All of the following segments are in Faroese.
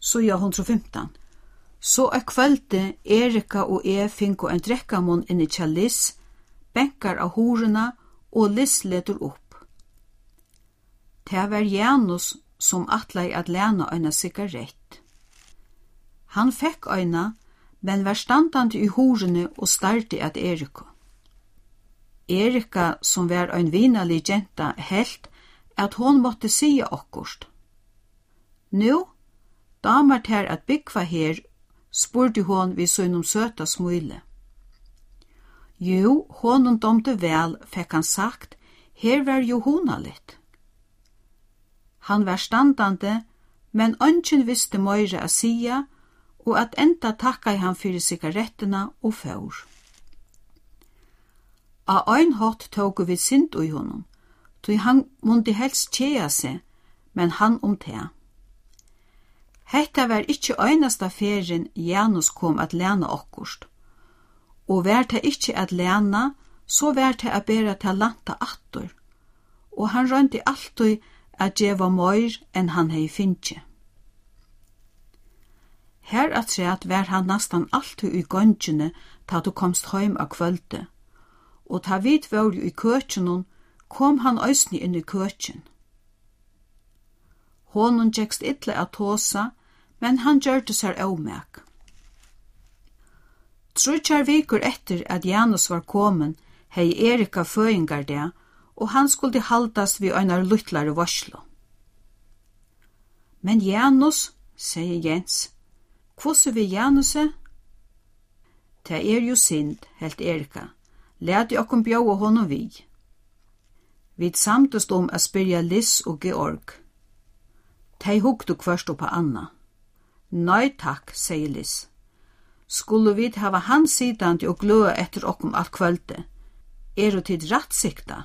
Sida 115. Så kvölde Erika og finko en drekkamon inni tja Liss, benkar av horena og Liss letur opp. Det var Janus som atlei at lena eina sigarett. Han fekk eina, men var standandi i horene og starti at Erika. Erika, som var ein vinalig jenta, helt at hon måtte sia okkurst. Nu, damar ter at byggva her, spurte hon vid søgnum søta smule. Jo, honom domte vel, fekk han sagt, her var jo hunaligt. Han var standande, men ønsken visste møyre a sia, og at enda takka han fyrir sigarettina og før. A ein hatt tåg vi sint ui honom, tog han måtte helst tjea seg, men han te. Hetta var ikkje einasta ferien Janus kom at lena okkurst, og var det ikkje at lena, så var det at bera talanta attor, og han rønti alltid at djeva møyr enn han hei finnje. Her atræt var han nastan alltid i gongene ta du komst heim av kvölde, og ta vid var i køtjenon kom han òsni inn i køtjen. Honon gjekst illa at tåsa, men han gjørte seg åmæk. Trutjar vikur etter at Janus var komen, hei Erika føingar det, og han skulle haldast vid einar luttlare varslo. Men Janus, sier Jens, hvordan vil Januse? Det jo synd, helt Erika. Lät okkom bjóa honom vi. Vi samtust a spyrja Liss og Georg. Tei hugdu kvørst på Anna. Nei takk, sier Liss. Skulle vi hava han sidandi og gløa etter okkom alt kvölde? Du tid rattsikta?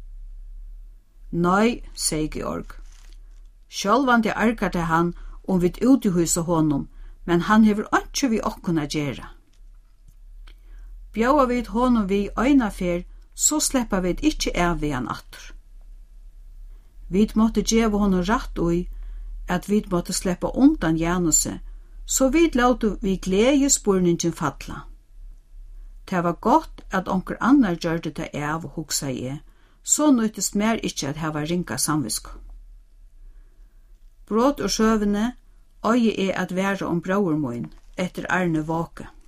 Nei, sier Georg. Sjálvandi arkarte han vi uthusa honom, men han hever ikkje vi okkona gjera. Bjóa vi honom vi øyna fer, så sleppa vi ikkje av vi han atter. Vi måtte gjeva honom ratt ui, at vi måtte sleppa undan Januse, så vi låtu vi glede spurningen falla. Det var godt at onker annar gjørde det av, hugsa jeg, så nøytest mer ikkje at hava ringa samvisko. Brot og sjøvene, øye at være om brauermoin, etter Arne Våke.